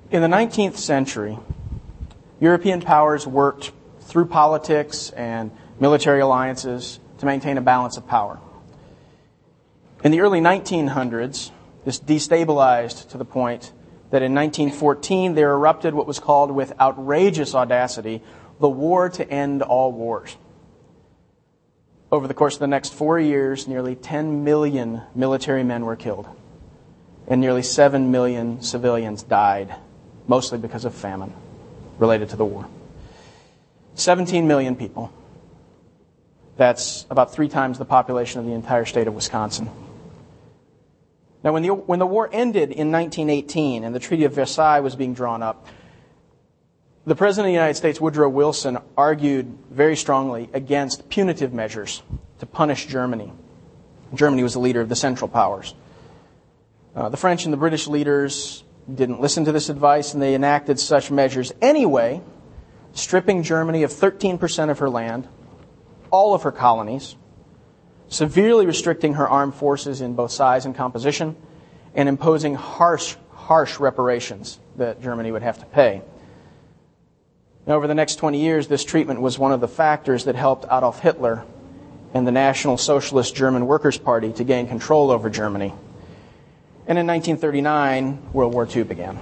In the 19th century, European powers worked through politics and military alliances to maintain a balance of power. In the early 1900s, this destabilized to the point that in 1914 there erupted what was called, with outrageous audacity, the war to end all wars. Over the course of the next 4 years, nearly 10 million military men were killed, and nearly 7 million civilians died, mostly because of famine related to the war. 17 million people. That's about 3 times the population of the entire state of Wisconsin. Now, when the war ended in 1918 and the Treaty of Versailles was being drawn up, the President of the United States, Woodrow Wilson, argued very strongly against punitive measures to punish Germany. Germany was the leader of the Central Powers. The French and the British leaders didn't listen to this advice, and they enacted such measures anyway, stripping Germany of 13% of her land, all of her colonies, severely restricting her armed forces in both size and composition, and imposing harsh reparations that Germany would have to pay. Now, over the next 20 years, this treatment was one of the factors that helped Adolf Hitler and the National Socialist German Workers' Party to gain control over Germany. And in 1939, World War II began.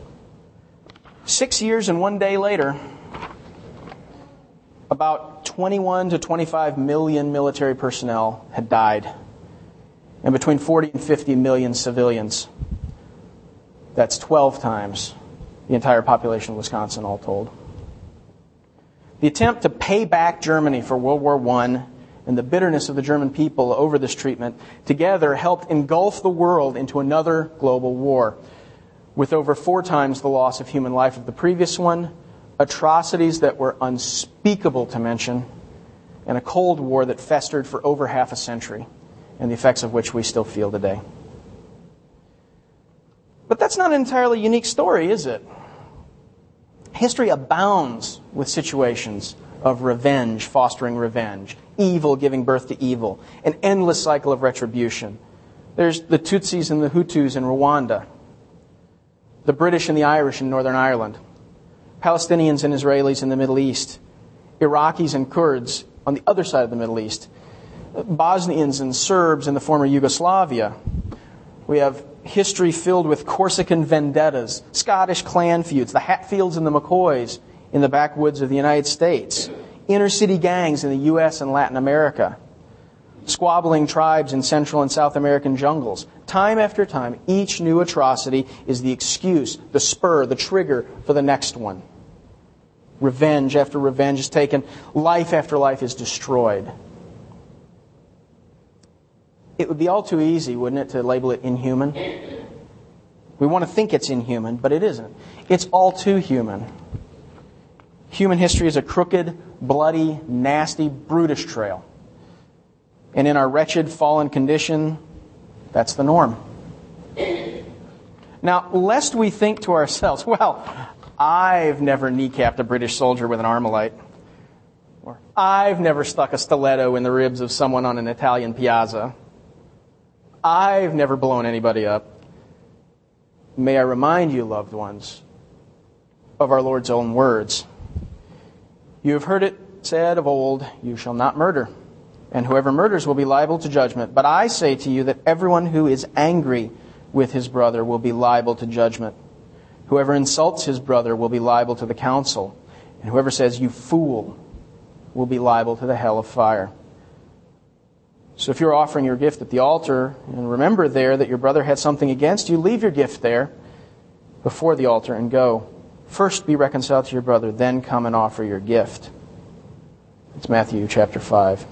6 years and 1 day later, about 21 to 25 million military personnel had died, and between 40 and 50 million civilians. That's 12 times the entire population of Wisconsin, all told. The attempt to pay back Germany for World War I and the bitterness of the German people over this treatment together helped engulf the world into another global war, with over 4 times the loss of human life of the previous one, atrocities that were unspeakable to mention, and a Cold War that festered for over half a century, and the effects of which we still feel today. But that's not an entirely unique story, is it? History abounds with situations of revenge fostering revenge, evil giving birth to evil, an endless cycle of retribution. There's the Tutsis and the Hutus in Rwanda, the British and the Irish in Northern Ireland, Palestinians and Israelis in the Middle East, Iraqis and Kurds on the other side of the Middle East, Bosnians and Serbs in the former Yugoslavia. We have history filled with Corsican vendettas, Scottish clan feuds, the Hatfields and the McCoys in the backwoods of the United States, inner-city gangs in the U.S. and Latin America, squabbling tribes in Central and South American jungles. Time after time, each new atrocity is the excuse, the spur, the trigger for the next one. Revenge after revenge is taken. Life after life is destroyed. It would be all too easy, wouldn't it, to label it inhuman? We want to think it's inhuman, but it isn't. It's all too human. Human history is a crooked, bloody, nasty, brutish trail. And in our wretched, fallen condition, that's the norm. Now, lest we think to ourselves, well, I've never kneecapped a British soldier with an Armalite. Or I've never stuck a stiletto in the ribs of someone on an Italian piazza. I've never blown anybody up. May I remind you, loved ones, of our Lord's own words. You have heard it said of old, you shall not murder, and whoever murders will be liable to judgment. But I say to you that everyone who is angry with his brother will be liable to judgment. Whoever insults his brother will be liable to the council, and whoever says, you fool, will be liable to the hell of fire. So if you're offering your gift at the altar, and remember there that your brother had something against you, leave your gift there before the altar and go. First be reconciled to your brother, then come and offer your gift. It's Matthew chapter 5.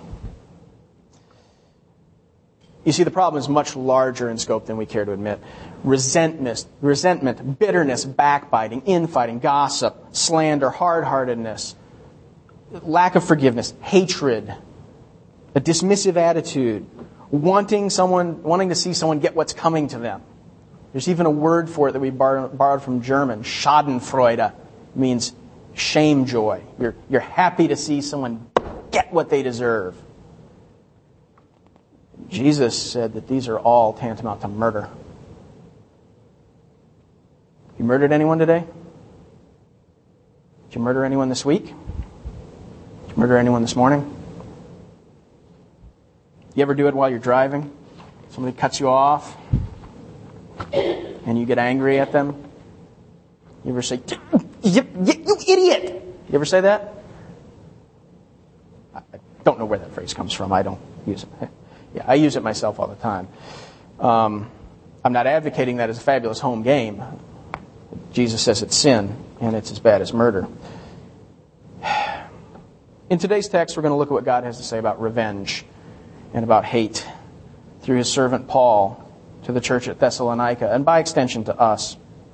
You see, the problem is much larger in scope than we care to admit. Resentment, bitterness, backbiting, infighting, gossip, slander, hard-heartedness, lack of forgiveness, hatred, a dismissive attitude, wanting to see someone get what's coming to them. There's even a word for it that we borrowed from German. Schadenfreude means shame joy. You're happy to see someone get what they deserve. Jesus said that these are all tantamount to murder. You murdered anyone today? Did you murder anyone this week? Did you murder anyone this morning? You ever do it while you're driving? Somebody cuts you off and you get angry at them? You ever say, you idiot! You ever say that? I don't know where that phrase comes from. I don't use it. Yeah, I use it myself all the time. I'm not advocating that as a fabulous home game. Jesus says it's sin, and it's as bad as murder. In today's text, we're going to look at what God has to say about revenge and about hate through His servant Paul to the church at Thessalonica, and by extension to us.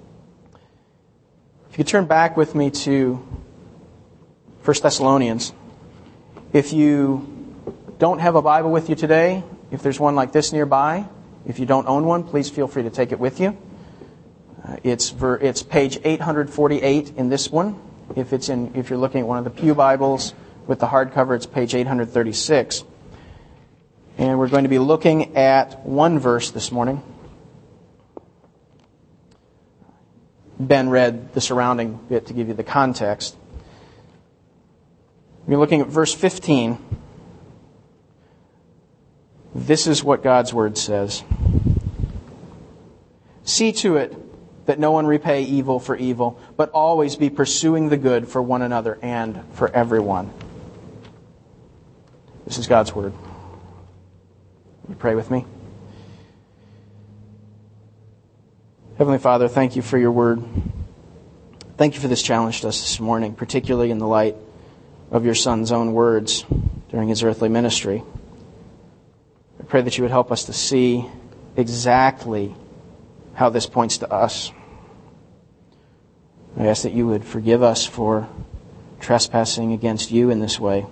If you could turn back with me to 1 Thessalonians. If you don't have a Bible with you today, if there's one like this nearby, if you don't own one, please feel free to take it with you. It's page 848 in this one. If you're looking at one of the Pew Bibles with the hardcover, it's page 836. And we're going to be looking at one verse this morning. Ben read the surrounding bit to give you the context. We're looking at verse 15. This is what God's Word says. See to it that no one repay evil for evil, but always be pursuing the good for one another and for everyone. This is God's Word. You pray with me. Heavenly Father, thank you for your word. Thank you for this challenge to us this morning, particularly in the light of your Son's own words during his earthly ministry. I pray that you would help us to see exactly how this points to us. I ask that you would forgive us for trespassing against you in this way.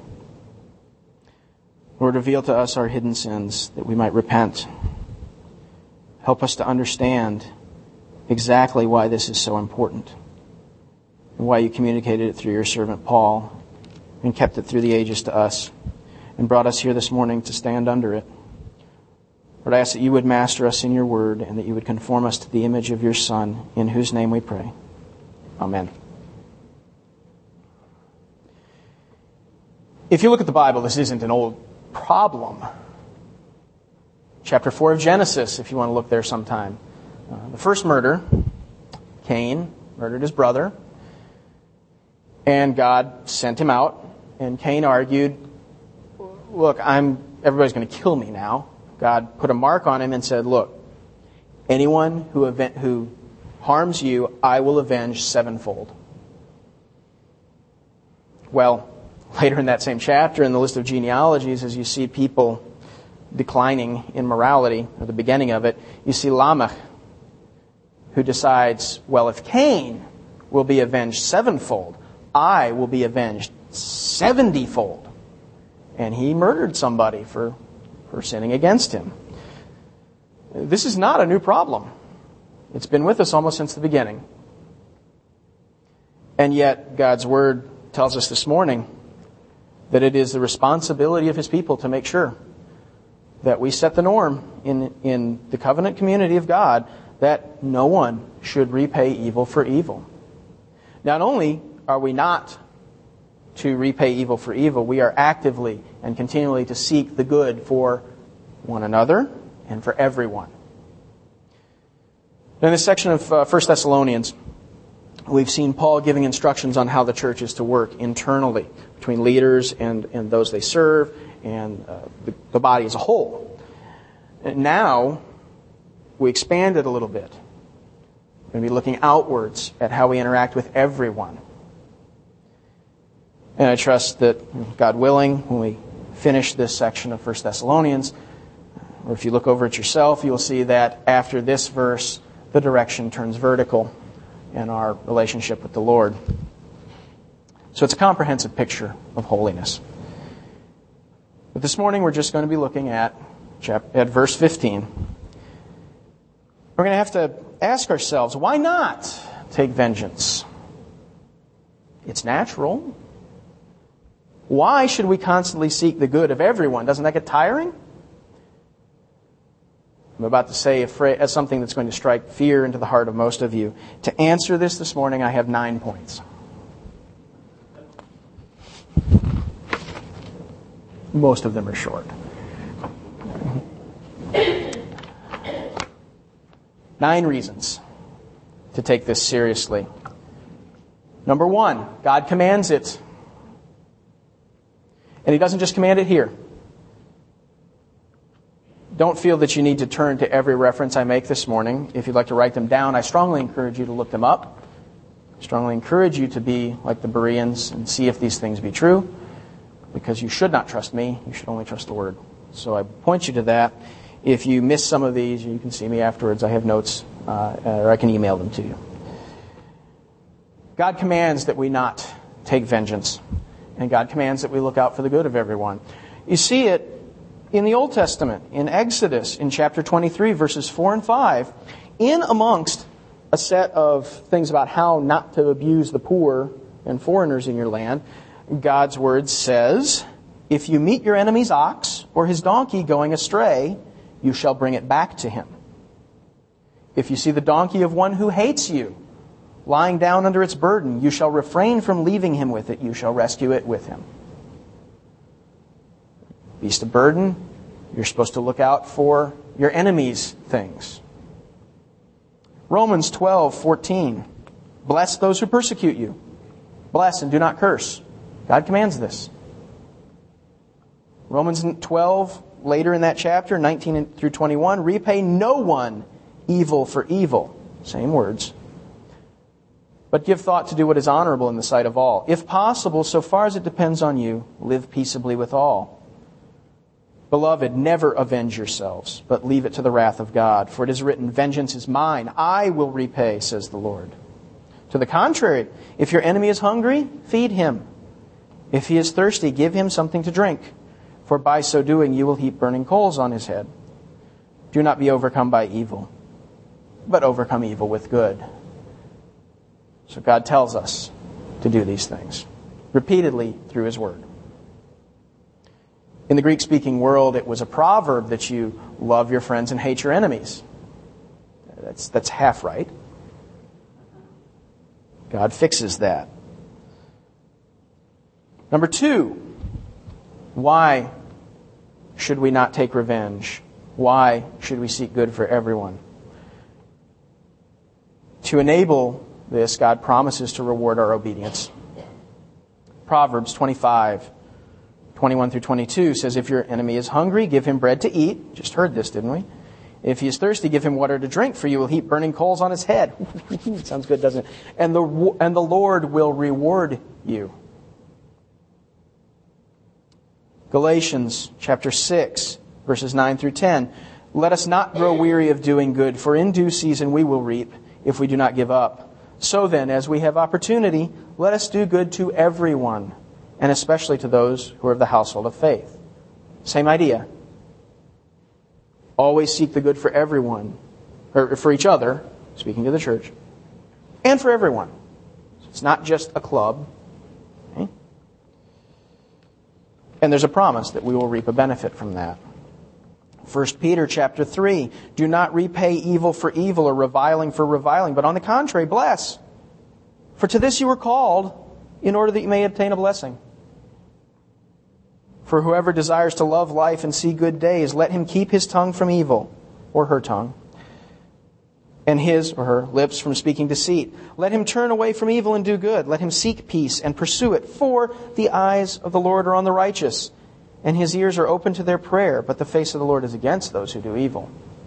Lord, reveal to us our hidden sins that we might repent. Help us to understand exactly why this is so important and why you communicated it through your servant Paul and kept it through the ages to us and brought us here this morning to stand under it. Lord, I ask that you would master us in your word and that you would conform us to the image of your Son, in whose name we pray. Amen. If you look at the Bible, this isn't an old problem. Chapter 4 of Genesis, if you want to look there sometime. The first murder, Cain murdered his brother, and God sent him out, and Cain argued, look, everybody's going to kill me now. God put a mark on him and said, look, anyone who harms you, I will avenge sevenfold. Well, later in that same chapter, in the list of genealogies, as you see people declining in morality, at the beginning of it, you see Lamech, who decides, well, if Cain will be avenged sevenfold, I will be avenged 70-fold. And he murdered somebody for sinning against him. This is not a new problem. It's been with us almost since the beginning. And yet, God's Word tells us this morning that it is the responsibility of His people to make sure that we set the norm in the covenant community of God that no one should repay evil for evil. Not only are we not to repay evil for evil, we are actively and continually to seek the good for one another and for everyone. In this section of 1 Thessalonians, we've seen Paul giving instructions on how the church is to work internally between leaders and those they serve and the body as a whole. And now, we expand it a little bit. We're going to be looking outwards at how we interact with everyone. And I trust that, God willing, when we finish this section of 1 Thessalonians, or if you look over it yourself, you'll see that after this verse, the direction turns vertical in our relationship with the Lord. So it's a comprehensive picture of holiness. But this morning we're just going to be looking at verse 15. We're going to have to ask ourselves, why not take vengeance? It's natural. Why should we constantly seek the good of everyone? Doesn't that get tiring? I'm about to say something that's going to strike fear into the heart of most of you. To answer this morning, I have 9 points. Most of them are short. 9 reasons to take this seriously. Number 1, God commands it. And He doesn't just command it here. Don't feel that you need to turn to every reference I make this morning. If you'd like to write them down, I strongly encourage you to look them up. I strongly encourage you to be like the Bereans and see if these things be true. Because you should not trust me, you should only trust the Word. So I point you to that. If you miss some of these, you can see me afterwards. I have notes, or I can email them to you. God commands that we not take vengeance. And God commands that we look out for the good of everyone. You see it in the Old Testament, in Exodus, in chapter 23, verses 4 and 5, in amongst a set of things about how not to abuse the poor and foreigners in your land, God's word says, if you meet your enemy's ox or his donkey going astray, you shall bring it back to him. If you see the donkey of one who hates you lying down under its burden, you shall refrain from leaving him with it. You shall rescue it with him. Beast of burden, you're supposed to look out for your enemy's things. Romans 12:14. Bless those who persecute you. Bless and do not curse. God commands this. Romans 12, later in that chapter, 19 through 21, repay no one evil for evil. Same words. But give thought to do what is honorable in the sight of all. If possible, so far as it depends on you, live peaceably with all. Beloved, never avenge yourselves, but leave it to the wrath of God. For it is written, vengeance is mine, I will repay, says the Lord. To the contrary, if your enemy is hungry, feed him. If he is thirsty, give him something to drink. For by so doing, you will heap burning coals on his head. Do not be overcome by evil, but overcome evil with good. So God tells us to do these things repeatedly through His Word. In the Greek-speaking world, it was a proverb that you love your friends and hate your enemies. That's half right. God fixes that. Number 2, why should we not take revenge? Why should we seek good for everyone? To enable this, God promises to reward our obedience. Proverbs 25:21 through 22 says, if your enemy is hungry, give him bread to eat. Just heard this, didn't we? If he is thirsty, give him water to drink, for you will heap burning coals on his head. Sounds good, doesn't it? And the Lord will reward you. Galatians chapter 6, verses 9 through 10. Let us not grow weary of doing good, for in due season we will reap if we do not give up. So then, as we have opportunity, let us do good to everyone, and especially to those who are of the household of faith. Same idea. Always seek the good for everyone, or for each other, speaking to the church, and for everyone. So it's not just a club. Okay? And there's a promise that we will reap a benefit from that. 1 Peter chapter 3, do not repay evil for evil or reviling for reviling, but on the contrary, bless. For to this you were called, in order that you may obtain a blessing. For whoever desires to love life and see good days, let him keep his tongue from evil, or her tongue, and his or her lips from speaking deceit. Let him turn away from evil and do good. Let him seek peace and pursue it. For the eyes of the Lord are on the righteous, and His ears are open to their prayer, but the face of the Lord is against those who do evil.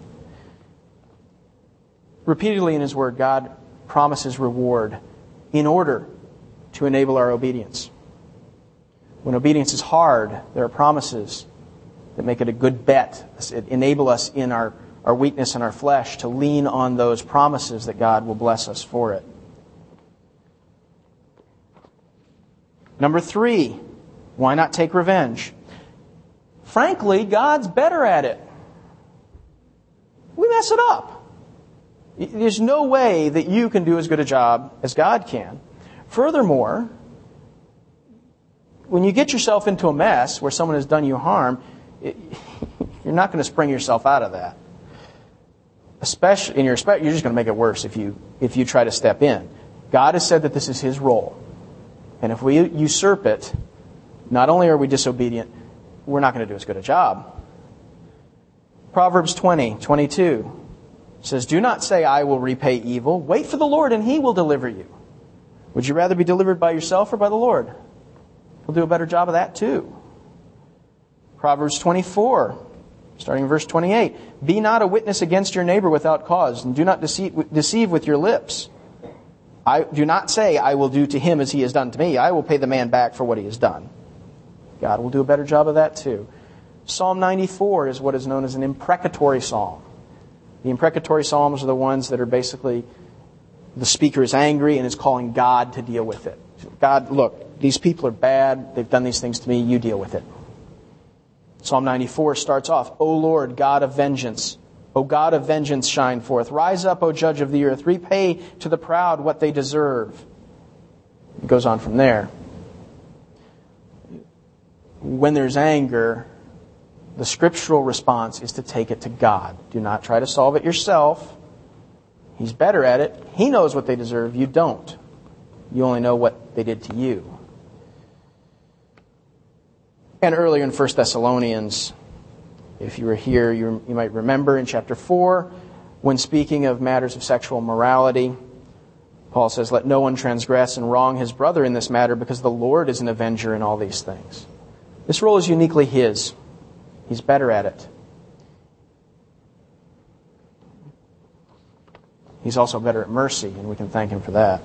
Repeatedly in His Word, God promises reward in order to enable our obedience. When obedience is hard, there are promises that make it a good bet. It enable us in our weakness and our flesh to lean on those promises that God will bless us for it. Number 3, why not take revenge? Frankly, God's better at it. We mess it up. There's no way that you can do as good a job as God can. Furthermore, when you get yourself into a mess where someone has done you harm, you're not going to spring yourself out of that. especially you're just going to make it worse if you try to step in. God has said that this is His role. And if we usurp it, not only are we disobedient, we're not going to do as good a job. Proverbs 20:22 says, "Do not say, 'I will repay evil.' Wait for the Lord, and He will deliver you." Would you rather be delivered by yourself or by the Lord? He'll do a better job of that too. Proverbs 24, starting in verse 28. "Be not a witness against your neighbor without cause, and do not deceive with your lips. Do not say, 'I will do to him as he has done to me. I will pay the man back for what he has done.'" God will do a better job of that too. Psalm 94 is what is known as an imprecatory psalm. The imprecatory psalms are the ones that are basically the speaker is angry and is calling God to deal with it. God, look, these people are bad. They've done these things to me. You deal with it. Psalm 94 starts off, "O Lord, God of vengeance, O God of vengeance, shine forth. Rise up, O Judge of the earth. Repay to the proud what they deserve." It goes on from there. When there's anger, the scriptural response is to take it to God. Do not try to solve it yourself. He's better at it. He knows what they deserve. You don't. You only know what they did to you. And earlier in 1 Thessalonians, if you were here, you might remember in chapter 4, when speaking of matters of sexual morality, Paul says, "Let no one transgress and wrong his brother in this matter, because the Lord is an avenger in all these things." This role is uniquely His. He's better at it. He's also better at mercy, and we can thank Him for that.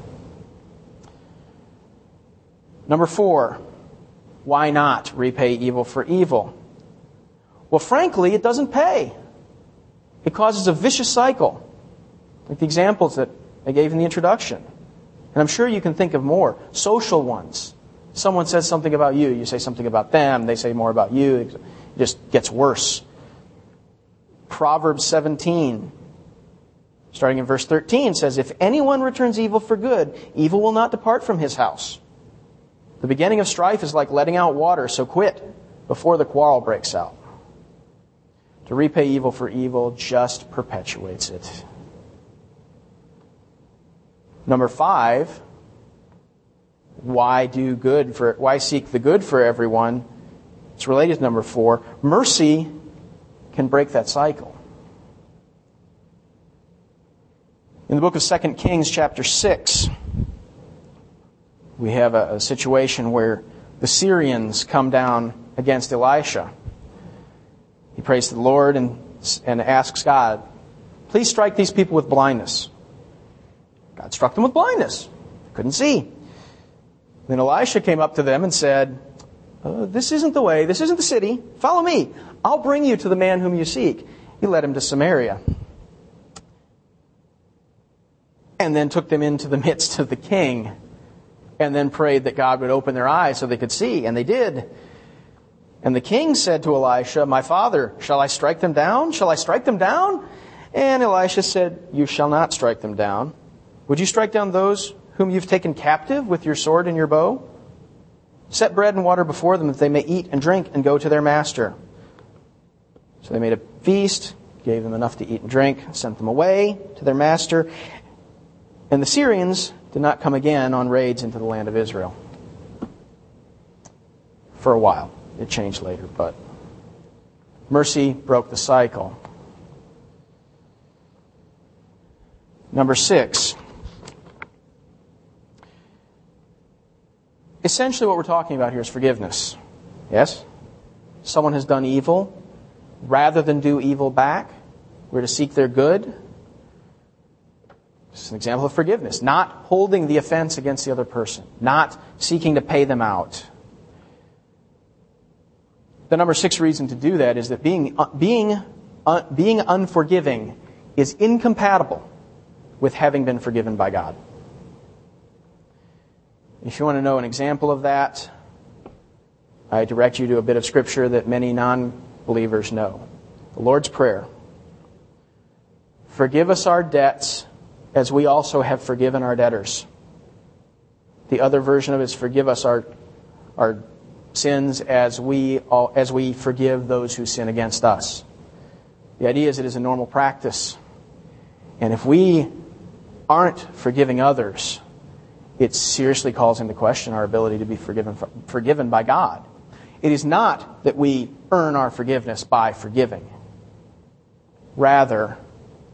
Number 4, why not repay evil for evil? Well, frankly, it doesn't pay. It causes a vicious cycle, like the examples that I gave in the introduction. And I'm sure you can think of more. Social ones. Someone says something about you, you say something about them, they say more about you. It just gets worse. Proverbs 17, starting in verse 13, says, "If anyone returns evil for good, evil will not depart from his house. The beginning of strife is like letting out water, so quit before the quarrel breaks out." To repay evil for evil just perpetuates it. Number 5, why seek the good for everyone? It's related to number 4. Mercy can break that cycle. In the book of 2 Kings chapter 6, we have a situation where the Syrians come down against Elisha. He prays to the Lord and asks God, "Please strike these people with blindness." God struck them with blindness. Couldn't see. Then Elisha came up to them and said, "This isn't the way. This isn't the city. Follow me. I'll bring you to the man whom you seek." He led him to Samaria. And then took them into the midst of the king. And then prayed that God would open their eyes so they could see. And they did. And the king said to Elisha, "My father, shall I strike them down? Shall I strike them down?" And Elisha said, "You shall not strike them down. Would you strike down those whom you've taken captive with your sword and your bow? Set bread and water before them that they may eat and drink and go to their master." So they made a feast, gave them enough to eat and drink, sent them away to their master. And the Syrians did not come again on raids into the land of Israel. For a while. It changed later, but mercy broke the cycle. Number 6. Essentially what we're talking about here is forgiveness. Yes? Someone has done evil. Rather than do evil back, we're to seek their good. This is an example of forgiveness. Not holding the offense against the other person. Not seeking to pay them out. The number 6 reason to do that is that being unforgiving is incompatible with having been forgiven by God. If you want to know an example of that, I direct you to a bit of scripture that many non-believers know. The Lord's Prayer. "Forgive us our debts as we also have forgiven our debtors." The other version of it is, "Forgive us our sins as we forgive those who sin against us." The idea is it is a normal practice And if we aren't forgiving others, it seriously calls into question our ability to be forgiven by God. It is not that we earn our forgiveness by forgiving. Rather,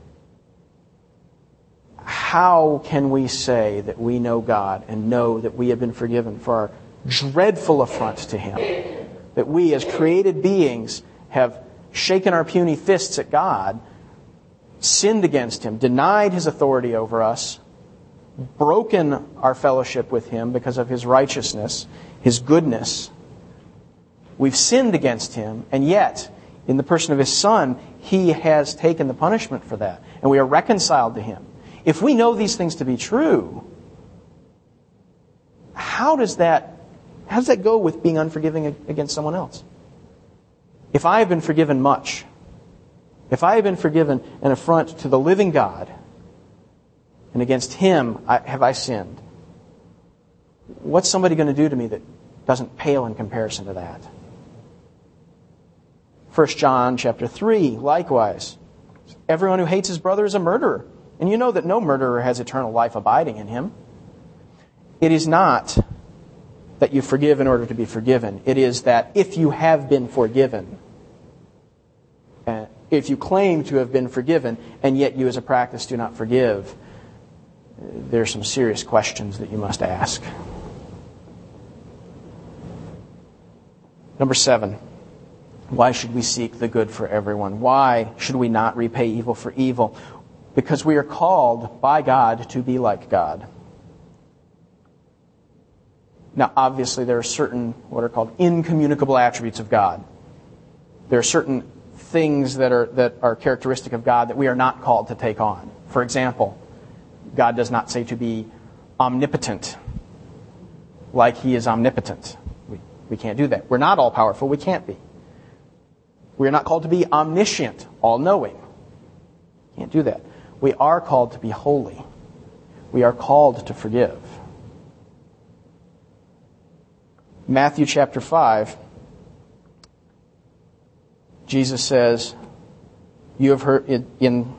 how can we say that we know God and know that we have been forgiven for our dreadful affront to Him? That we as created beings have shaken our puny fists at God, sinned against Him, denied His authority over us, broken our fellowship with Him because of His righteousness, His goodness. We've sinned against Him, and yet, in the person of His Son, He has taken the punishment for that, and we are reconciled to Him. If we know these things to be true, how does that go with being unforgiving against someone else? If I have been forgiven much, if I have been forgiven an affront to the living God, and against Him have I sinned, what's somebody going to do to me that doesn't pale in comparison to that? 1 John chapter 3, likewise. Everyone who hates his brother is a murderer. And you know that no murderer has eternal life abiding in him. It is not that you forgive in order to be forgiven. It is that if you have been forgiven, if you claim to have been forgiven, and yet you as a practice do not forgive, there are some serious questions that you must ask. Number 7. Why should we seek the good for everyone? Why should we not repay evil for evil? Because we are called by God to be like God. Now, obviously, there are certain what are called incommunicable attributes of God. There are certain things that are characteristic of God that we are not called to take on. For example, God does not say to be omnipotent like He is omnipotent. We can't do that. We're not all-powerful. We can't be. We are not called to be omniscient, all-knowing. Can't do that. We are called to be holy. We are called to forgive. Matthew chapter 5, Jesus says, you have heard in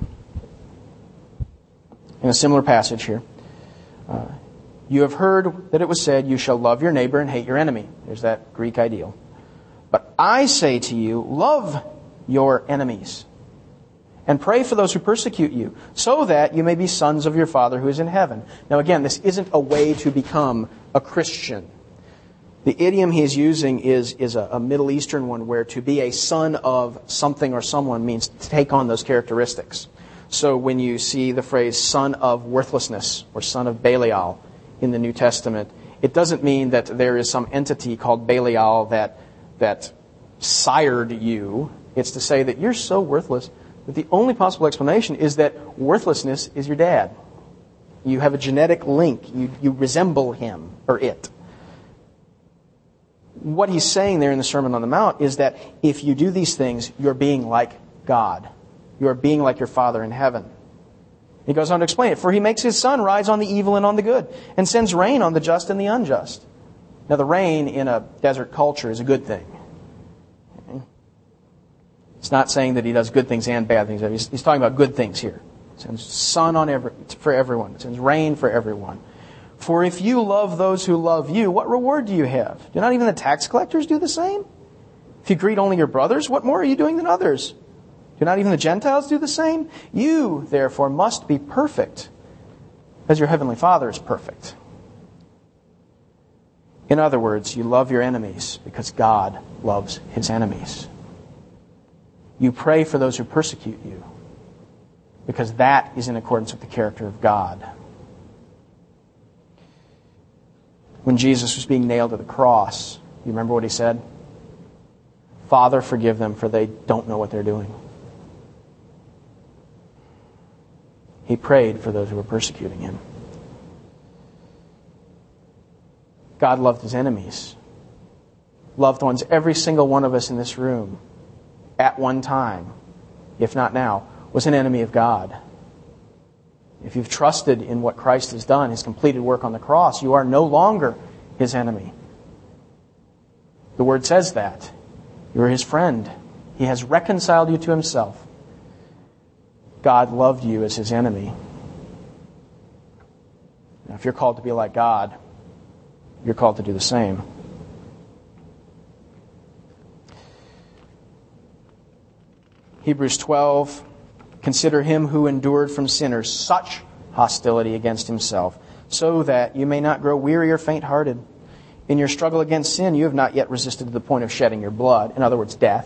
a similar passage here, you have heard that it was said, you shall love your neighbor and hate your enemy. There's that Greek ideal. But I say to you, love your enemies and pray for those who persecute you, so that you may be sons of your Father who is in heaven. Now again, this isn't a way to become a Christian. The idiom he is using is a Middle Eastern one where to be a son of something or someone means to take on those characteristics. So when you see the phrase son of worthlessness or son of Belial in the New Testament, it doesn't mean that there is some entity called Belial that sired you. It's to say that you're so worthless that the only possible explanation is that worthlessness is your dad. You have a genetic link. You resemble him or it. What he's saying there in the Sermon on the Mount is that if you do these things, you're being like God. You are being like your Father in heaven. He goes on to explain it. For He makes His sun rise on the evil and on the good, and sends rain on the just and the unjust. Now the rain in a desert culture is a good thing. It's not saying that He does good things and bad things. He's talking about good things here. It sends sun for everyone. It sends rain for everyone. For if you love those who love you, what reward do you have? Do not even the tax collectors do the same? If you greet only your brothers, what more are you doing than others? Do not even the Gentiles do the same? You, therefore, must be perfect, as your heavenly Father is perfect. In other words, you love your enemies because God loves His enemies. You pray for those who persecute you because that is in accordance with the character of God. When Jesus was being nailed to the cross, you remember what He said? Father, forgive them, for they don't know what they're doing. He prayed for those who were persecuting Him. God loved His enemies. Loved ones, every single one of us in this room, at one time, if not now, was an enemy of God. If you've trusted in what Christ has done, His completed work on the cross, you are no longer His enemy. The Word says that. You are His friend. He has reconciled you to Himself. God loved you as his enemy. Now, if you're called to be like God, you're called to do the same. Hebrews 12, consider him who endured from sinners such hostility against himself, so that you may not grow weary or faint-hearted. In your struggle against sin, you have not yet resisted to the point of shedding your blood. In other words, death.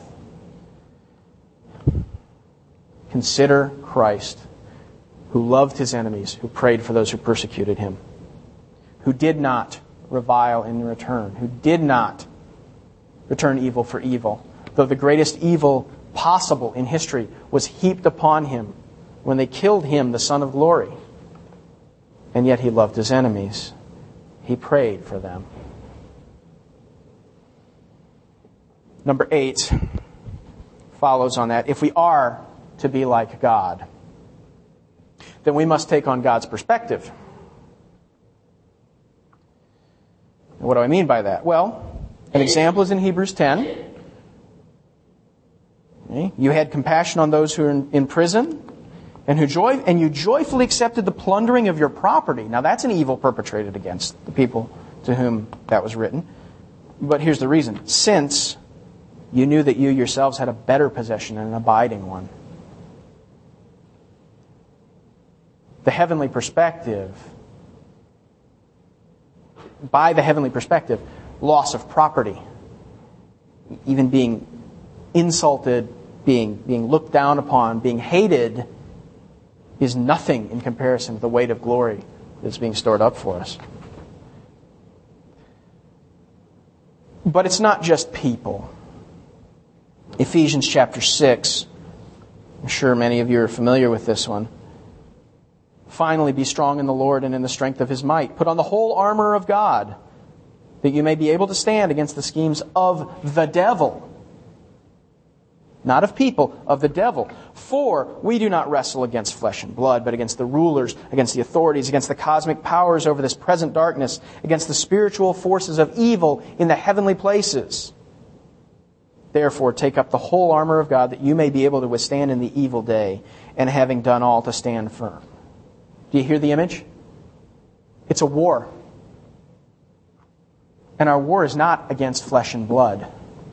Consider Christ, who loved his enemies, who prayed for those who persecuted him, who did not revile in return, who did not return evil for evil, though the greatest evil possible in history was heaped upon him when they killed him, the Son of Glory. And yet he loved his enemies. He prayed for them. Number 8 follows on that. If we are to be like God, then we must take on God's perspective. What do I mean by that? Well, an example is in Hebrews 10. You had compassion on those who are in prison, and you joyfully accepted the plundering of your property. Now that's an evil perpetrated against the people to whom that was written. But here's the reason. Since you knew that you yourselves had a better possession and an abiding one. The heavenly perspective, by the heavenly perspective, loss of property, even being insulted, being looked down upon, being hated, is nothing in comparison to the weight of glory that's being stored up for us. But it's not just people. Ephesians chapter 6, I'm sure many of you are familiar with this one. Finally, be strong in the Lord and in the strength of his might. Put on the whole armor of God, that you may be able to stand against the schemes of the devil. Not of people, of the devil. For we do not wrestle against flesh and blood, but against the rulers, against the authorities, against the cosmic powers over this present darkness, against the spiritual forces of evil in the heavenly places. Therefore, take up the whole armor of God, that you may be able to withstand in the evil day, and having done all, to stand firm. Do you hear the image? It's a war. And our war is not against flesh and blood.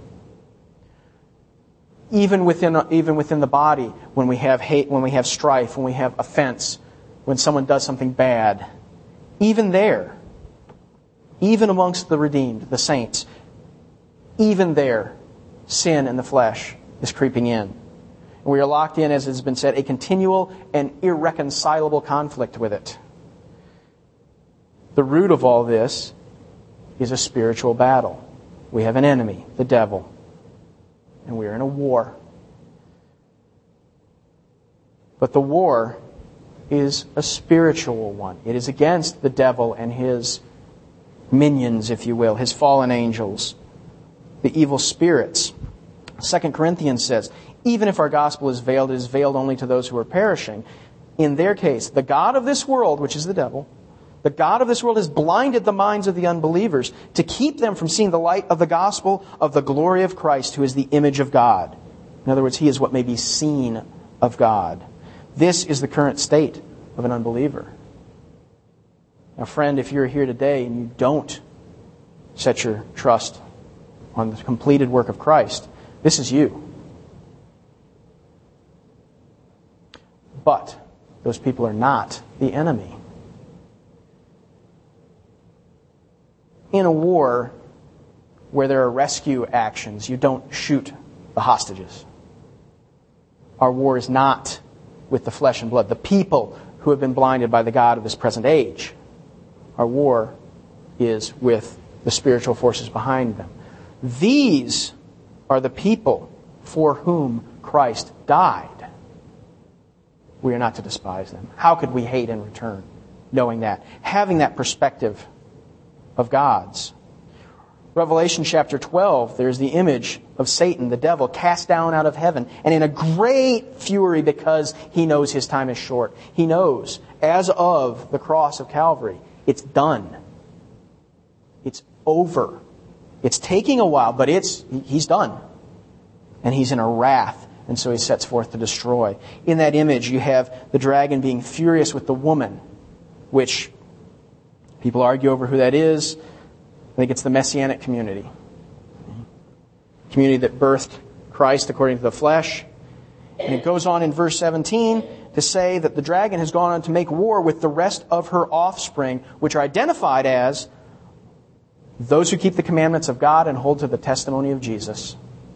Even within the body, when we have hate, when we have strife, when we have offense, when someone does something bad, even there, even amongst the redeemed, the saints, even there, sin and the flesh is creeping in. And we are locked in, as has been said, a continual and irreconcilable conflict with it. The root of all this is a spiritual battle. We have an enemy, the devil. And we are in a war. But the war is a spiritual one. It is against the devil and his minions, if you will, his fallen angels, the evil spirits. 2 Corinthians says, even if our gospel is veiled, it is veiled only to those who are perishing. In their case, the god of this world, which is the devil, the god of this world has blinded the minds of the unbelievers to keep them from seeing the light of the gospel of the glory of Christ, who is the image of God. In other words, he is what may be seen of God. This is the current state of an unbeliever. Now, friend, if you're here today and you don't set your trust on the completed work of Christ, this is you. But those people are not the enemy. In a war where there are rescue actions, you don't shoot the hostages. Our war is not with the flesh and blood, the people who have been blinded by the god of this present age. Our war is with the spiritual forces behind them. These are the people for whom Christ died. We are not to despise them. How could we hate in return, knowing that? Having that perspective of God's. Revelation chapter 12, there's the image of Satan, the devil, cast down out of heaven, and in a great fury because he knows his time is short. He knows, as of the cross of Calvary, it's done. It's over. It's taking a while, but he's done. And he's in a wrath and so he sets forth to destroy. In that image, you have the dragon being furious with the woman, which people argue over who that is. I think it's the Messianic community. Community that birthed Christ according to the flesh. And it goes on in verse 17 to say that the dragon has gone on to make war with the rest of her offspring, which are identified as those who keep the commandments of God and hold to the testimony of Jesus.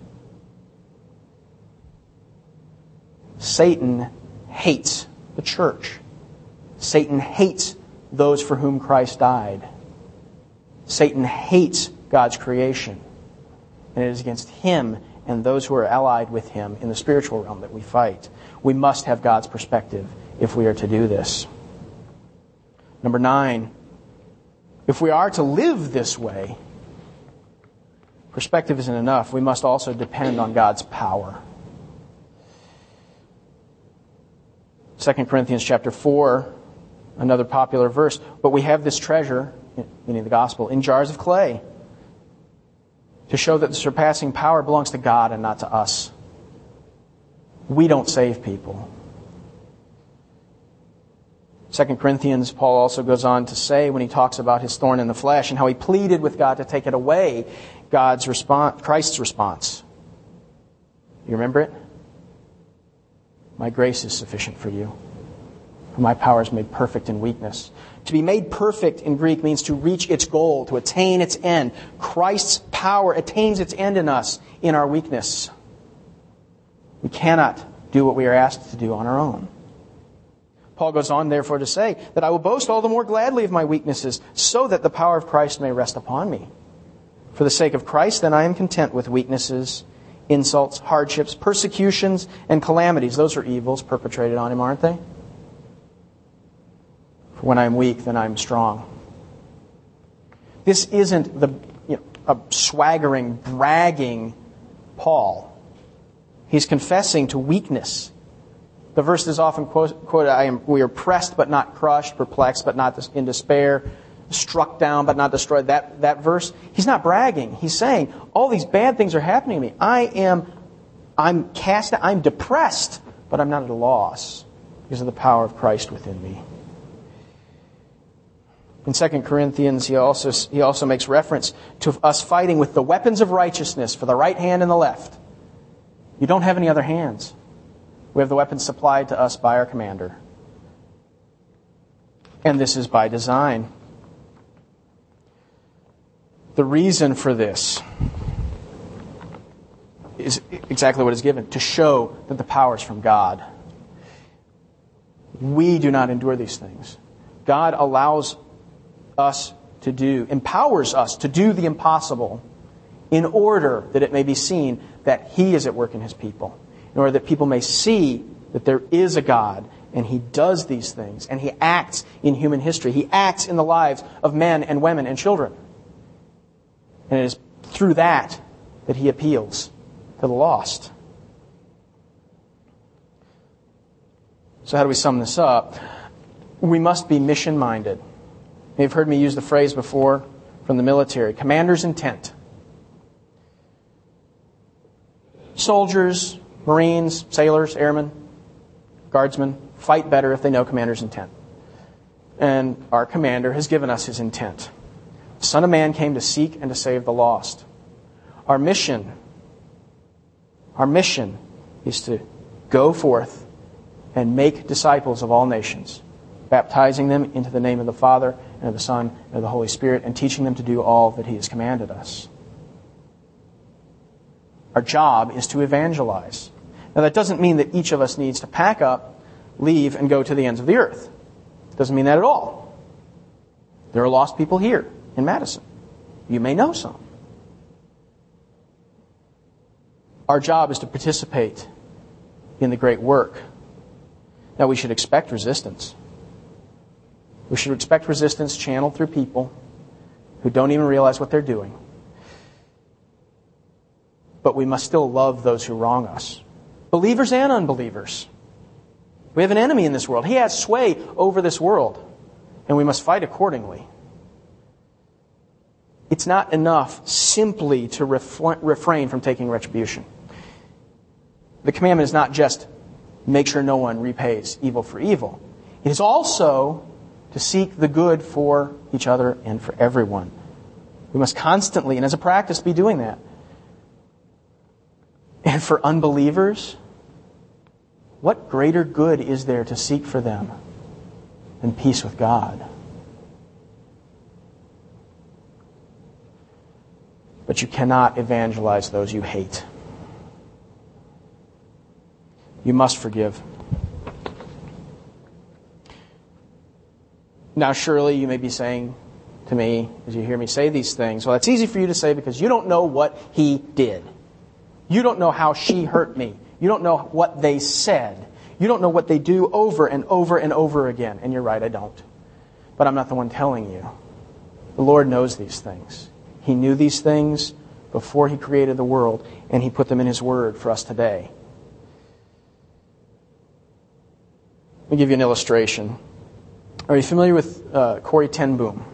Satan hates the church. Satan hates those for whom Christ died. Satan hates God's creation. And it is against him and those who are allied with him in the spiritual realm that we fight. We must have God's perspective if we are to do this. Number 9, if we are to live this way, perspective isn't enough. We must also depend on God's power. 2 Corinthians chapter 4, another popular verse. But we have this treasure, meaning the gospel, in jars of clay, to show that the surpassing power belongs to God and not to us. We don't save people. 2 Corinthians, Paul also goes on to say, when he talks about his thorn in the flesh and how he pleaded with God to take it away, Christ's response. You remember it? My grace is sufficient for you. For my power is made perfect in weakness. To be made perfect in Greek means to reach its goal, to attain its end. Christ's power attains its end in us in our weakness. We cannot do what we are asked to do on our own. Paul goes on, therefore, to say that I will boast all the more gladly of my weaknesses, so that the power of Christ may rest upon me. For the sake of Christ, then, I am content with weaknesses, insults, hardships, persecutions, and calamities. Those are evils perpetrated on him, aren't they? For when I am weak, then I am strong. This isn't a swaggering, bragging Paul. He's confessing to weakness. The verse is often quoted, we are pressed but not crushed, perplexed but not in despair, struck down but not destroyed. That verse, he's not bragging. He's saying, all these bad things are happening to me. I'm depressed, but I'm not at a loss because of the power of Christ within me. In 2 Corinthians, he also makes reference to us fighting with the weapons of righteousness for the right hand and the left. You don't have any other hands. We have the weapons supplied to us by our commander. And this is by design. The reason for this is exactly what is given, to show that the power is from God. We do not endure these things. God allows us empowers us to do the impossible in order that it may be seen that He is at work in His people. In order that people may see that there is a God and He does these things and He acts in human history. He acts in the lives of men and women and children. And it is through that He appeals to the lost. So how do we sum this up? We must be mission-minded. You've heard me use the phrase before from the military, commander's intent. Soldiers, Marines, sailors, airmen, guardsmen fight better if they know commander's intent. And our commander has given us his intent. The Son of Man came to seek and to save the lost. Our mission is to go forth and make disciples of all nations, baptizing them into the name of the Father and of the Son and of the Holy Spirit, and teaching them to do all that He has commanded us. Our job is to evangelize. Now that doesn't mean that each of us needs to pack up, leave, and go to the ends of the earth. It doesn't mean that at all. There are lost people here in Madison. You may know some. Our job is to participate in the great work. Now we should expect resistance. We should expect resistance channeled through people who don't even realize what they're doing. But we must still love those who wrong us. Believers and unbelievers. We have an enemy in this world. He has sway over this world. And we must fight accordingly. It's not enough simply to refrain from taking retribution. the commandment is not just make sure no one repays evil for evil. It is also to seek the good for each other and for everyone. We must constantly, and as a practice, be doing that. And for unbelievers, what greater good is there to seek for them than peace with God? But you cannot evangelize those you hate. You must forgive. Now, surely you may be saying to me, as you hear me say these things, well, it's easy for you to say because you don't know what he did. You don't know how she hurt me. You don't know what they said. You don't know what they do over and over and over again. And you're right, I don't. But I'm not the one telling you. The Lord knows these things. He knew these things before He created the world, and He put them in His Word for us today. Let me give you an illustration. Are you familiar with Corrie ten Boom?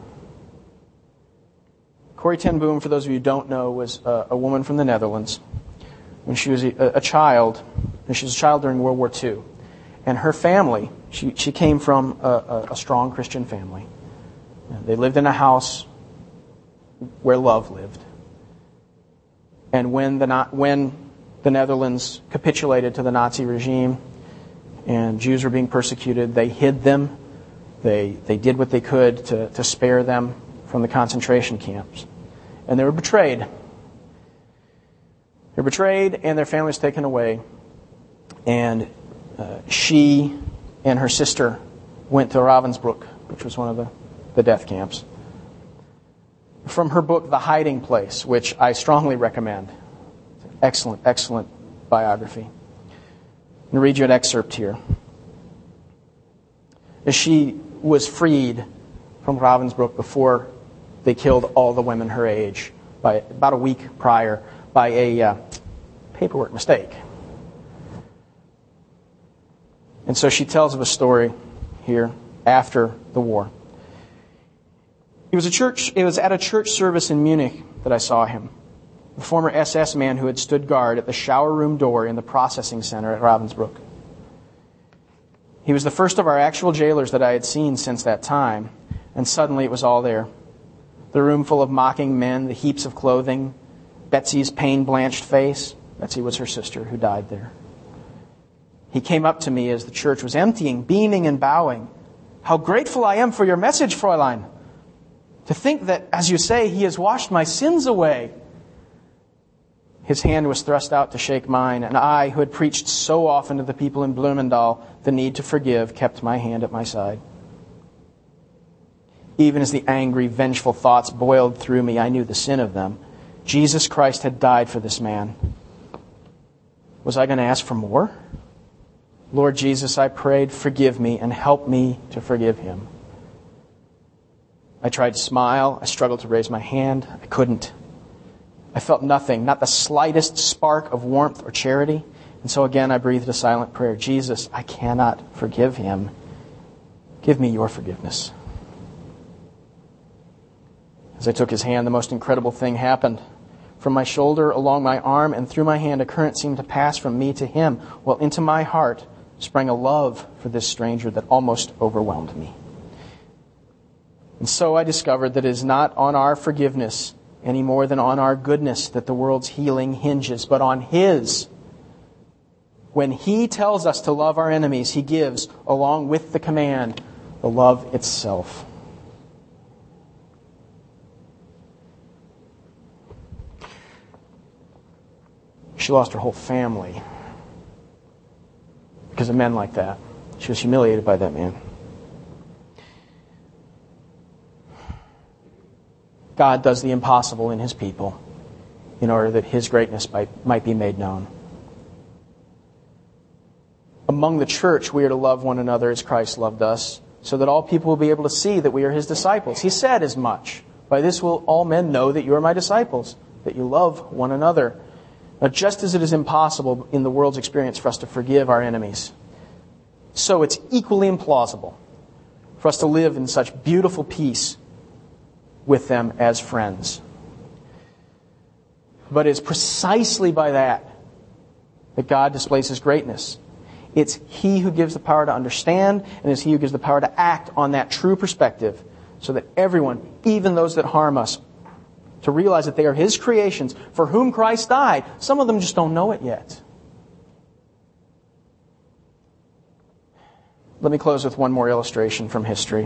Corrie ten Boom, for those of you who don't know, was a woman from the Netherlands. When she was a child, and she was a child during World War II. And her family, she came from a strong Christian family. They lived in a house where love lived. And when the Netherlands capitulated to the Nazi regime and Jews were being persecuted, they hid them. They did what they could to spare them from the concentration camps. And they were betrayed. They were betrayed and their family was taken away. And she and her sister went to Ravensbrück, which was one of the death camps. From her book, The Hiding Place, which I strongly recommend. Excellent, excellent biography. I'm going to read you an excerpt here. As she was freed from Ravensbrück before they killed all the women her age, by about a week prior, by a paperwork mistake. And so she tells of a story here after the war. It was at a church service in Munich that I saw him. The former SS man who had stood guard at the shower room door in the processing center at Ravensbrück. He was the first of our actual jailers that I had seen since that time, and suddenly it was all there. The room full of mocking men, the heaps of clothing, Betsy's pain-blanched face. Betsy was her sister who died there. He came up to me as the church was emptying, beaming and bowing. "How grateful I am for your message, Fräulein. To think that, as you say, he has washed my sins away." His hand was thrust out to shake mine, and I, who had preached so often to the people in Bloemendaal the need to forgive, kept my hand at my side. Even as the angry, vengeful thoughts boiled through me, I knew the sin of them. Jesus Christ had died for this man. Was I going to ask for more? Lord Jesus, I prayed, forgive me and help me to forgive him. I tried to smile. I struggled to raise my hand. I couldn't. I felt nothing, not the slightest spark of warmth or charity. And so again, I breathed a silent prayer. Jesus, I cannot forgive him. Give me your forgiveness. As I took his hand, the most incredible thing happened. From my shoulder, along my arm, and through my hand, a current seemed to pass from me to him, while into my heart sprang a love for this stranger that almost overwhelmed me. And so I discovered that it is not on our forgiveness any more than on our goodness that the world's healing hinges, but on his. When he tells us to love our enemies, he gives, along with the command, the love itself. She lost her whole family because of men like that. She was humiliated by that man. God does the impossible in his people in order that his greatness might be made known. Among the church, we are to love one another as Christ loved us, so that all people will be able to see that we are his disciples. He said as much. By this will all men know that you are my disciples, that you love one another. Now, just as it is impossible in the world's experience for us to forgive our enemies, so it's equally implausible for us to live in such beautiful peace with them as friends. But it's precisely by that that God displays His greatness. It's He who gives the power to understand, and it's He who gives the power to act on that true perspective, so that everyone, even those that harm us, to realize that they are His creations for whom Christ died. Some of them just don't know it yet. Let me close with one more illustration from history.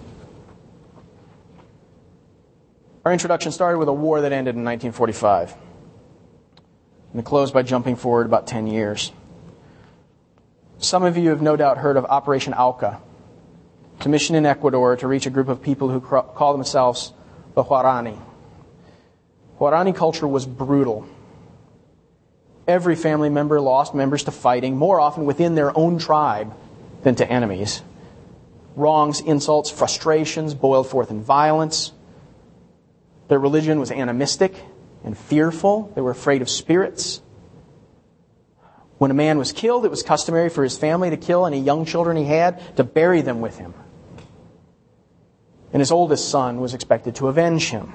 Our introduction started with a war that ended in 1945. And it closed by jumping forward about 10 years. Some of you have no doubt heard of Operation Auca. It's a mission in Ecuador to reach a group of people who call themselves the Huarani. Huarani culture was brutal. Every family member lost members to fighting, more often within their own tribe than to enemies. Wrongs, insults, frustrations boiled forth in violence. Their religion was animistic and fearful. They were afraid of spirits. When a man was killed, it was customary for his family to kill any young children he had, to bury them with him. And his oldest son was expected to avenge him.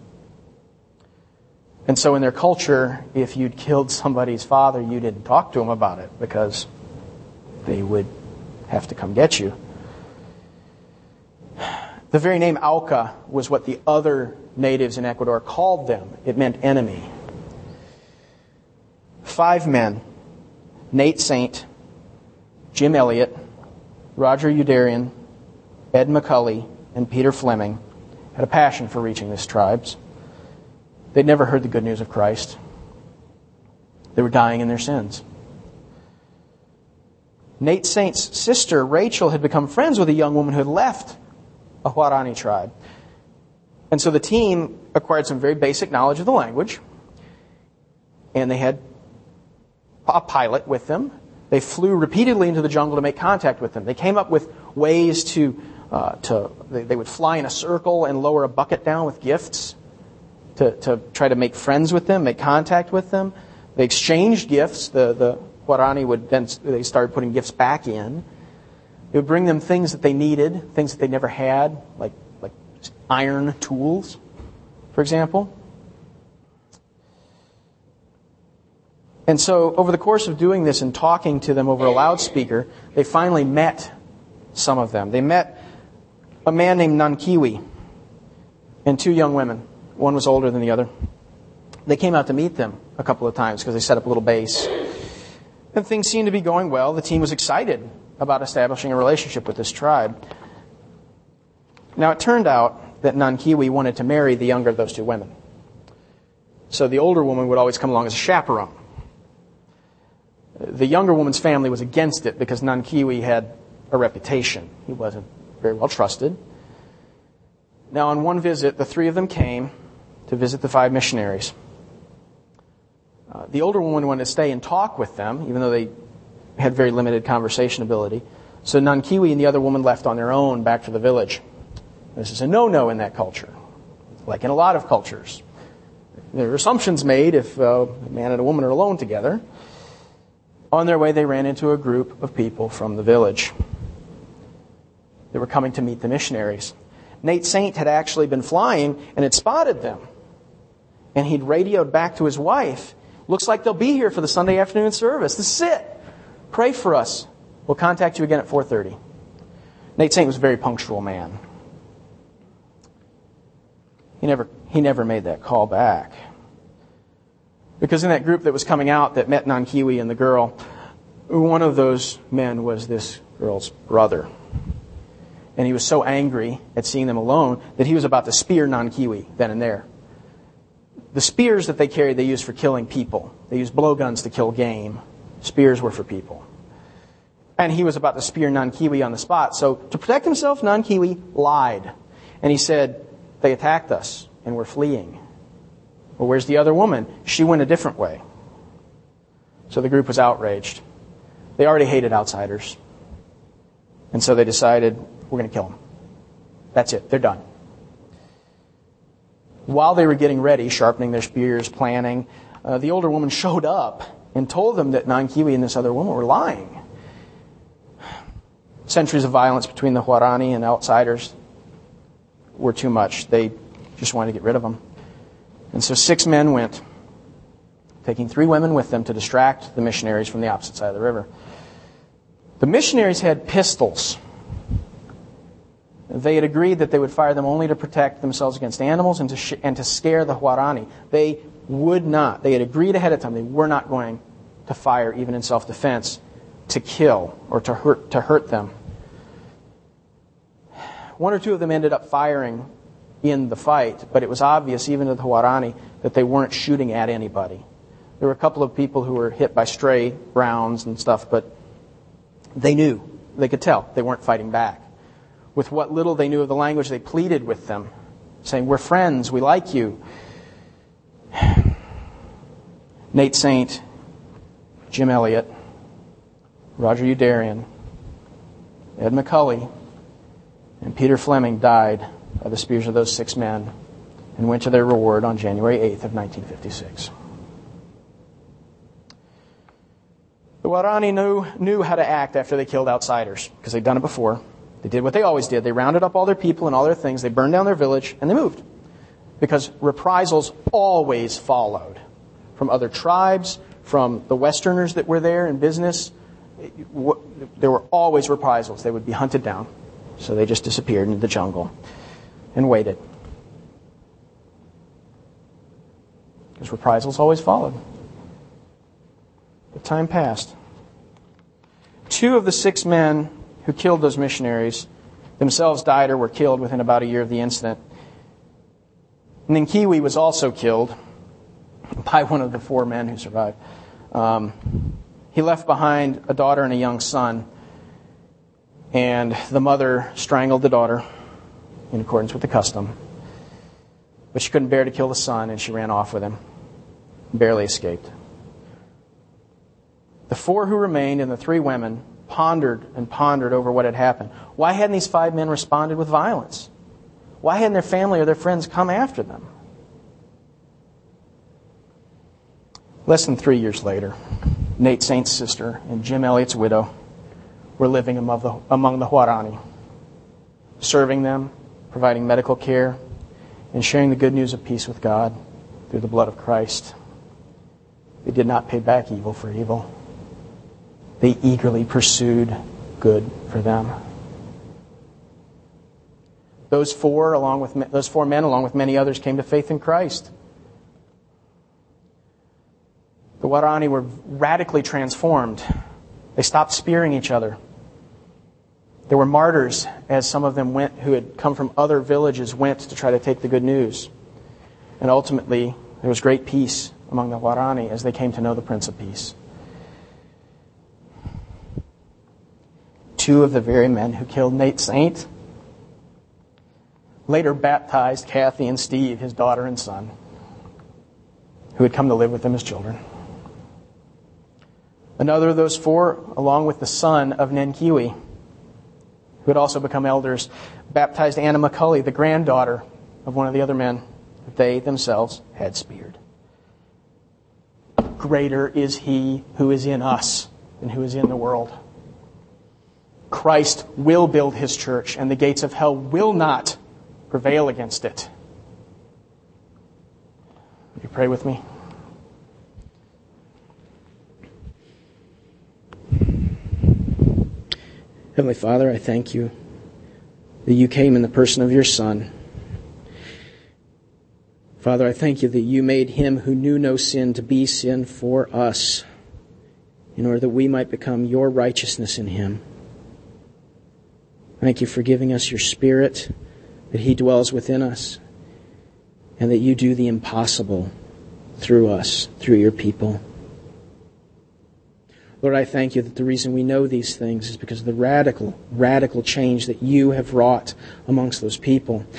And so in their culture, if you'd killed somebody's father, you didn't talk to him about it because they would have to come get you. The very name Auca was what the other natives in Ecuador called them. It meant enemy. 5 men, Nate Saint, Jim Elliott, Roger Youderian, Ed McCulley, and Peter Fleming, had a passion for reaching these tribes. They'd never heard the good news of Christ. They were dying in their sins. Nate Saint's sister, Rachel, had become friends with a young woman who had left a Huarani tribe. And so the team acquired some very basic knowledge of the language. And they had a pilot with them. They flew repeatedly into the jungle to make contact with them. They came up with ways they would fly in a circle and lower a bucket down with gifts to try to make friends with them, make contact with them. They exchanged gifts. The Huarani they started putting gifts back in. It would bring them things that they needed, things that they never had, like iron tools, for example. And so over the course of doing this and talking to them over a loudspeaker, they finally met some of them. They met a man named Nankiwi and 2 young women. One was older than the other. They came out to meet them a couple of times because they set up a little base. And things seemed to be going well. The team was excited about establishing a relationship with this tribe. Now, it turned out that Nankiwi wanted to marry the younger of those 2 women. So the older woman would always come along as a chaperone. The younger woman's family was against it because Nankiwi had a reputation. He wasn't very well trusted. Now, on one visit, the 3 of them came to visit the 5 missionaries. The older woman wanted to stay and talk with them, even though they had very limited conversation ability. So Nankiwi and the other woman left on their own back to the village. This is a no-no in that culture, like in a lot of cultures. There are assumptions made if a man and a woman are alone together. On their way, they ran into a group of people from the village. They were coming to meet the missionaries. Nate Saint had actually been flying and had spotted them. And he'd radioed back to his wife, "Looks like they'll be here for the Sunday afternoon service. This is it. Pray for us. We'll contact you again at 4:30. Nate Saint was a very punctual man. He never made that call back. Because in that group that was coming out that met Nankiwi and the girl, one of those men was this girl's brother. And he was so angry at seeing them alone that he was about to spear Nankiwi then and there. The spears that they carried, they used for killing people. They used blowguns to kill game. Spears were for people. And he was about to spear Nankiwi on the spot. So to protect himself, Nankiwi lied. And he said, "They attacked us and we're fleeing." Well, where's the other woman? She went a different way. So the group was outraged. They already hated outsiders. And so they decided, we're going to kill them. That's it. They're done. While they were getting ready, sharpening their spears, planning, the older woman showed up and told them that Nankiwi and this other woman were lying. Centuries of violence between the Huarani and outsiders were too much. They just wanted to get rid of them. And so 6 men went taking 3 women with them to distract the missionaries from the opposite side of the river. The missionaries had pistols. They had agreed that they would fire them only to protect themselves against animals and to scare the Huarani. They would not. They had agreed ahead of time. They were not going to fire, even in self-defense, to kill or to hurt them. 1 or 2 of them ended up firing in the fight, but it was obvious, even to the Huarani, that they weren't shooting at anybody. There were a couple of people who were hit by stray rounds and stuff, but they knew. They could tell. They weren't fighting back. With what little they knew of the language, they pleaded with them, saying, "We're friends. We like you." Nate Saint, Jim Elliott, Roger Youderian, Ed McCully, and Peter Fleming died by the spears of those 6 men and went to their reward on January 8th of 1956. The Huarani knew how to act after they killed outsiders, because they'd done it before. They did what they always did. They rounded up all their people and all their things. They burned down their village, and they moved. Because reprisals always followed. From other tribes, from the Westerners that were there in business, there were always reprisals. They would be hunted down. So they just disappeared into the jungle and waited. Because reprisals always followed. But time passed. 2 of the 6 men who killed those missionaries themselves died or were killed within about a year of the incident. Ninkiwi was also killed by one of the 4 men who survived. He left behind a daughter and a young son, and the mother strangled the daughter in accordance with the custom. But she couldn't bear to kill the son, and she ran off with him. Barely escaped. The 4 who remained and the 3 women pondered and pondered over what had happened. Why hadn't these 5 men responded with violence? Why hadn't their family or their friends come after them? Less than 3 years later, Nate Saint's sister and Jim Elliott's widow were living among the Huarani, serving them, providing medical care, and sharing the good news of peace with God through the blood of Christ. They did not pay back evil for evil. They eagerly pursued good for them. Those 4 men, along with many others, came to faith in Christ. The Huarani were radically transformed. They stopped spearing each other. There were martyrs, as some of them who had come from other villages went to try to take the good news. And ultimately, there was great peace among the Huarani as they came to know the Prince of Peace. 2 of the very men who killed Nate Saint later baptized Kathy and Steve, his daughter and son, who had come to live with them as children. Another of those 4, along with the son of Ninkiwi, who had also become elders, baptized Anna McCully, the granddaughter of one of the other men that they themselves had speared. Greater is He who is in us than who is in the world. Christ will build His church, and the gates of hell will not prevail against it. Would you pray with me? Heavenly Father, I thank You that You came in the person of Your Son. Father, I thank You that You made Him who knew no sin to be sin for us, in order that we might become Your righteousness in Him. Thank You for giving us Your Spirit, that He dwells within us, and that You do the impossible through us, through Your people. Lord, I thank You that the reason we know these things is because of the radical change that You have wrought amongst those people.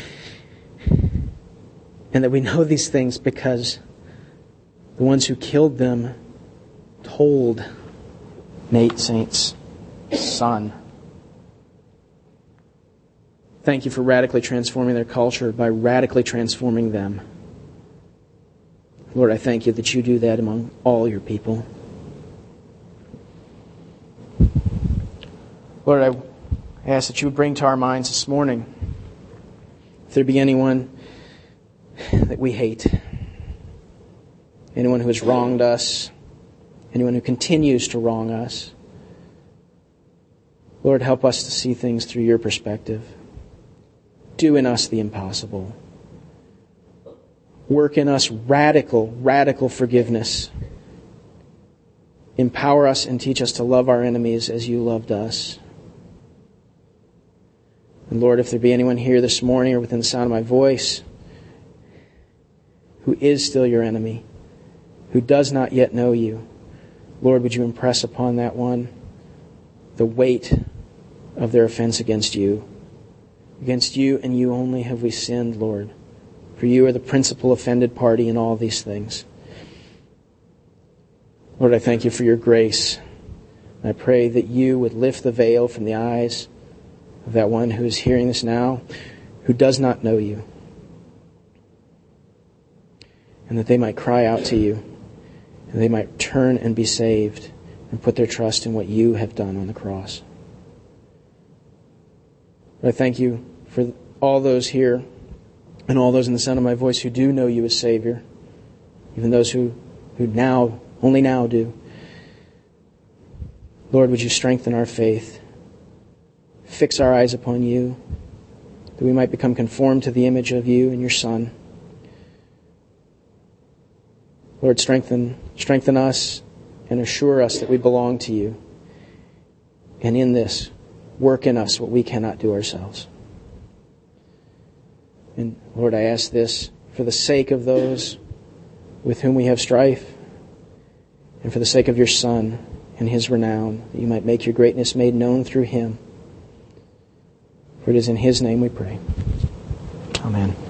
And that we know these things because the ones who killed them told Nate Saint's son. Thank You for radically transforming their culture by radically transforming them. Lord, I thank You that You do that among all Your people. Lord, I ask that You would bring to our minds this morning, if there be anyone that we hate, anyone who has wronged us, anyone who continues to wrong us. Lord, help us to see things through your perspective. Do in us the impossible. Work in us radical forgiveness. Empower us and teach us to love our enemies as you loved us. And Lord, if there be anyone here this morning or within the sound of my voice who is still your enemy, who does not yet know you, Lord, would you impress upon that one the weight of their offense against you. Against you and you only have we sinned, Lord. For you are the principal offended party in all these things. Lord, I thank you for your grace. I pray that you would lift the veil from the eyes of that one who is hearing this now, who does not know you. And that they might cry out to you, and they might turn and be saved and put their trust in what you have done on the cross. Lord, I thank you for all those here and all those in the sound of my voice who do know you as Savior, even those who now, only now do. Lord, would you strengthen our faith, fix our eyes upon you, that we might become conformed to the image of you and your Son. Lord, strengthen us and assure us that we belong to you. And in this, work in us what we cannot do ourselves. And Lord, I ask this for the sake of those with whom we have strife, and for the sake of your Son and his renown, that you might make your greatness made known through him. For it is in his name we pray. Amen.